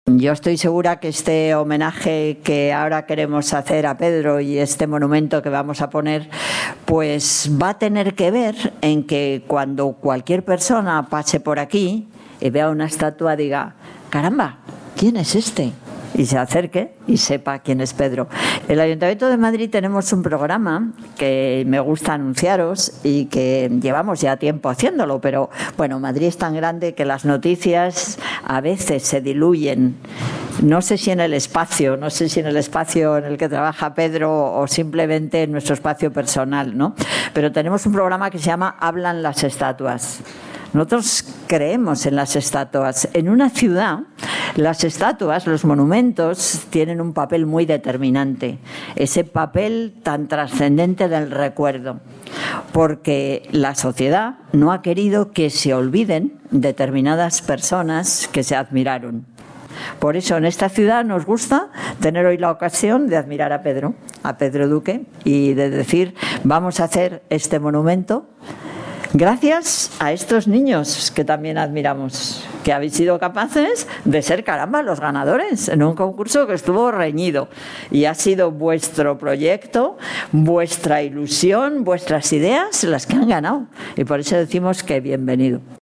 Yo estoy segura que este homenaje que ahora queremos hacer a Pedro y este monumento que vamos a poner, pues va a tener que ver en que cuando cualquier persona pase por aquí y vea una estatua diga, caramba, ¿quién es este? Y se acerque y sepa quién es Pedro. El Ayuntamiento de Madrid tenemos un programa que me gusta anunciaros y que llevamos ya tiempo haciéndolo, pero bueno, Madrid es tan grande que las noticias a veces se diluyen. No sé si en el espacio en el que trabaja Pedro o simplemente en nuestro espacio personal, ¿no? Pero tenemos un programa que se llama Hablan las estatuas. Nosotros creemos en las estatuas. En una ciudad, las estatuas, los monumentos, tienen un papel muy determinante. Ese papel tan trascendente del recuerdo. Porque la sociedad no ha querido que se olviden determinadas personas que se admiraron. Por eso en esta ciudad nos gusta tener hoy la ocasión de admirar a Pedro Duque, y de decir, vamos a hacer este monumento gracias a estos niños que también admiramos, que habéis sido capaces de ser, caramba, los ganadores en un concurso que estuvo reñido. Y ha sido vuestro proyecto, vuestra ilusión, vuestras ideas las que han ganado. Y por eso decimos que bienvenido.